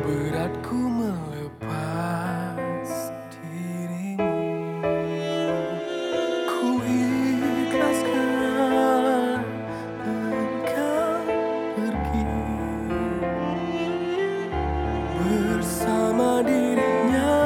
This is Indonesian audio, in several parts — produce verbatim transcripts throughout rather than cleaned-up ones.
Beratku melepas dirimu. Ku ikhlaskan engkau pergi bersama dirinya,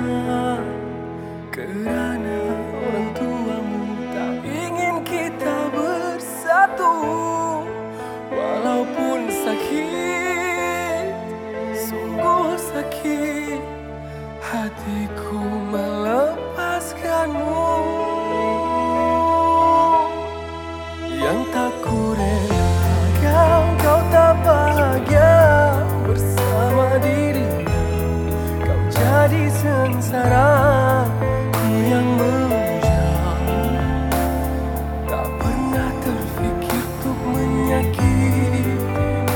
kerana orang tuamu tak ingin kita bersatu. Walaupun sakit, sungguh sakit, hatiku melepaskanmu. Yang tak kurelakan kau tak bahagia bersama dirinya. Kau jadi sengsara, ku yang menjauh. Tak pernah terfikir untuk menyakitimu.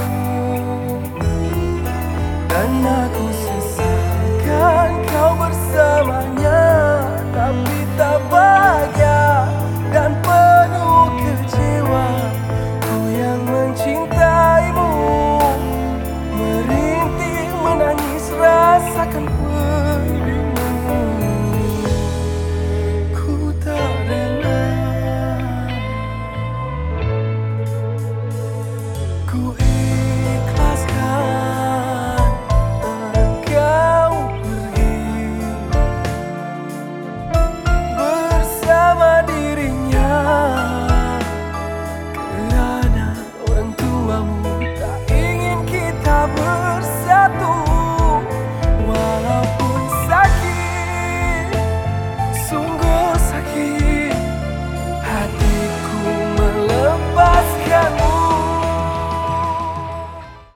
Dan aku sesalkan kau bersamanya, tapi tak bahagia dan penuh kecewa. Ku yang mencintaimu, merintih menangis rasakan